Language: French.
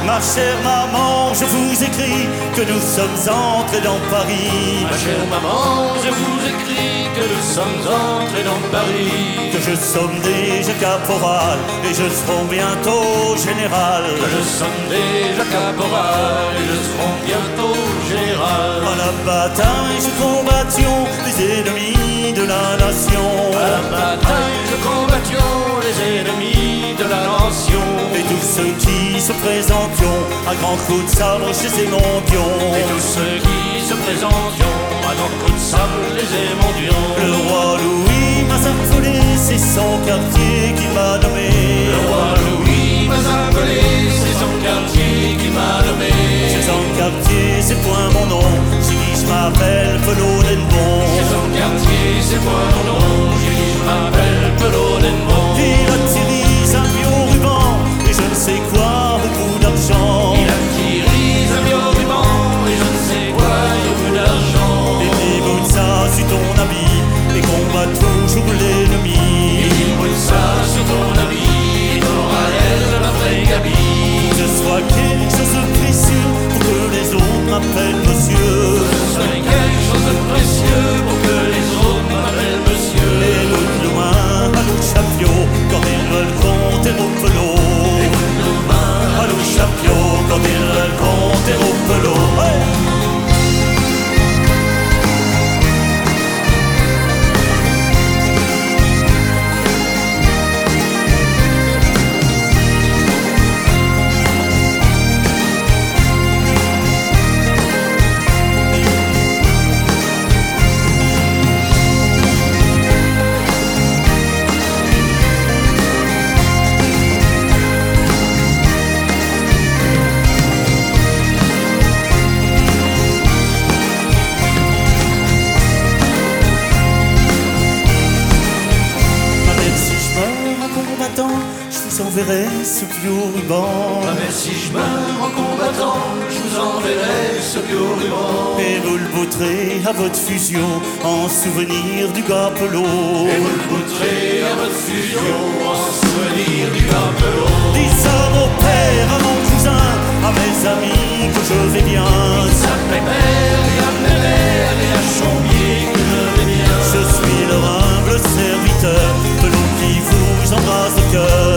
Ma chère maman, je vous écris que nous sommes entrés dans Paris. Ma chère maman, je vous écris que nous sommes entrés dans Paris. Que je somme déjà caporal et je serai bientôt général. Que je somme déjà caporal et je serai bientôt général. À la bataille, je combattions les ennemis de la nation. À la bataille, je combattions les ennemis de la nation. Et tous ceux qui se présentions à grands coups de sabre chez ces mondions. Et tous ceux qui se présentions à grands coups de sabre les émondions. Le roi Louis m'a appelé, c'est son quartier qui m'a nommé. Le roi Louis m'a appelé, c'est son quartier qui m'a nommé. C'est son quartier, c'est point mon nom. J'ai dit je m'appelle Pelot d'Enbon. C'est son quartier, c'est point mon nom. J'ai dit je m'appelle Pelot d'Enbon. Il a tiré un vieux ruban et je ne sais quoi, beaucoup d'argent. Il a tiré un vieux ruban et je ne sais quoi, beaucoup d'argent. Et des bouts de ça sur ton habit et combat toujours l'ennemi. Et des bouts de ça sur ton habit et t'auras l'air de la vraie Gabi. Que ce soit quelque chose de précieux pour que les autres m'appellent monsieur. Que ce soit quelque chose de précieux pour que les autres m'appellent monsieur. Et l'autre loin à l'autre chapio quand ils veulent compter au pelot. Et l'autre loin à l'autre chapio quand ils veulent compter au pelot. Ouais. Je vous enverrai ce vieux ruban. Ah mais si je meurs en combattant, je vous enverrai ce vieux ruban. Et vous le bouterez à votre fusion en souvenir du gars Pelot. Et vous le bouterez à votre fusion en souvenir du gars Pelot. Dis ça à mon père, à mon cousin, à mes amis que je vais bien. Ça fait père et à mes mères et à Chambier que je vais bien. Je suis leur humble serviteur, Pelot qui vous embrasse le cœur.